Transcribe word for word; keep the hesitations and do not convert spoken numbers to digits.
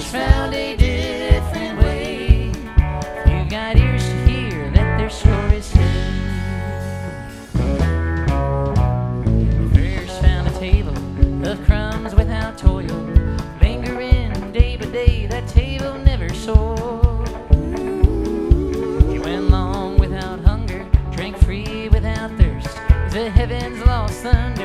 Fish found a different way. You got ears to hear, let their stories say. Fish found a table of crumbs without toil, lingering day by day, that table never soared. He went long without hunger, drank free without thirst, the heavens lost thunder.